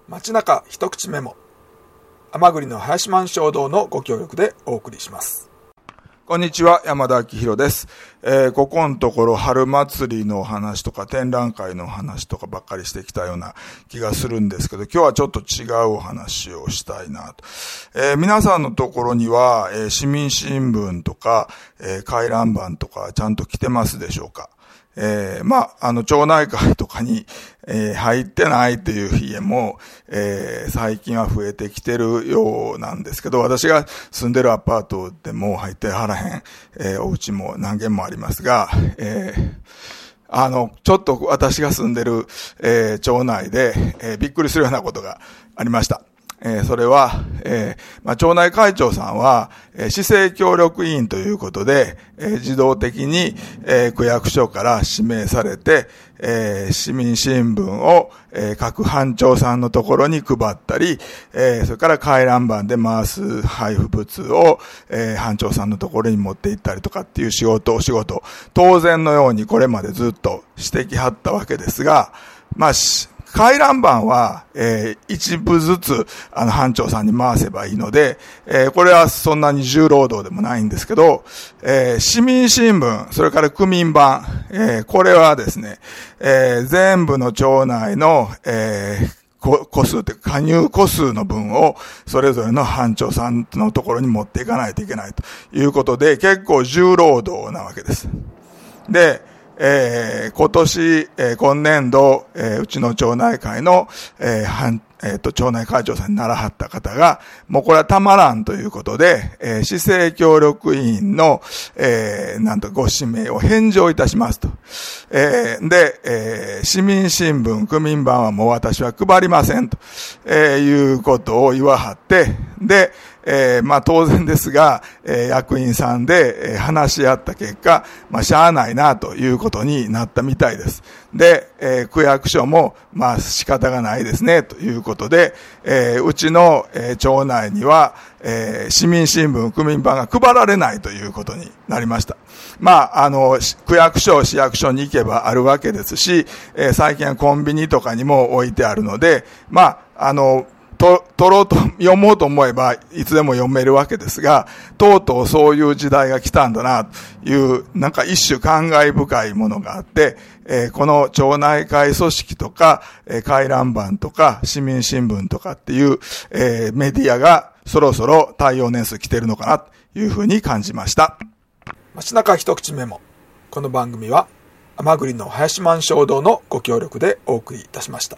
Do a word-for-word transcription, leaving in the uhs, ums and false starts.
街中一口メモ、甘栗の林満衝動のご協力でお送りします。 こんにちは、山田明宏です。えー、ここのところ春祭りの話とか展覧会の話とかばっかりしてきたような気がするんですけど、今日はちょっと違うお話をしたいなと。えー、皆さんのところには、えー、市民新聞とか、えー、回覧板とかちゃんと来てますでしょうか？えー、まあ、あの、町内会とかに、えー、入ってないっていう家も、えー、最近は増えてきてるようなんですけど、私が住んでるアパートでも入ってはらへん、えー、お家も何軒もありますが、えー、あの、ちょっと私が住んでる、えー、町内で、えー、びっくりするようなことがありました。えー、それは、えー、まあ、町内会長さんは、えー、市政協力委員ということで、えー、自動的に、えー、区役所から指名されて、えー、市民新聞を、えー、各班長さんのところに配ったり、えー、それから回覧板で回す配布物を、えー、班長さんのところに持って行ったりとかっていう仕事、お仕事、当然のようにこれまでずっとしてきはったわけですが、まあ、回覧板は、えー、一部ずつ、あの、班長さんに回せばいいので、えー、これはそんなに重労働でもないんですけど、えー、市民新聞、それから区民版、えー、これはですね、えー、全部の町内の、えー、個数って加入個数の分をそれぞれの班長さんのところに持っていかないといけないということで、結構重労働なわけです。で、えー、今年、えー、今年度、えー、うちの町内会の、えー、はえっと、町内会長さんにならはった方が、もうこれはたまらんということで、えー、市政協力委員の、えー、なんとご指名を返上いたしますと。えー、で、えー、市民新聞、区民版はもう私は配りませんと、えー、いうことを言わはって、で、えー、まあ当然ですが、えー、役員さんで、えー、話し合った結果、まあしゃあないなということになったみたいです。で、えー、区役所も、まあ仕方がないですねということで、えー、うちの、えー、町内には、えー、市民新聞、区民版が配られないということになりました。まあ、あの、区役所、市役所に行けばあるわけですし、えー、最近はコンビニとかにも置いてあるので、まあ、あの、と、取ろうと、読もうと思えば、いつでも読めるわけですが、とうとうそういう時代が来たんだな、という、なんか一種感慨深いものがあって、えー、この町内会組織とか、えー、回覧板とか、市民新聞とかっていう、えー、メディアがそろそろ対応年数来てるのかな、というふうに感じました。 街中一口メモ。この番組は、甘栗の林満衝動のご協力でお送りいたしました。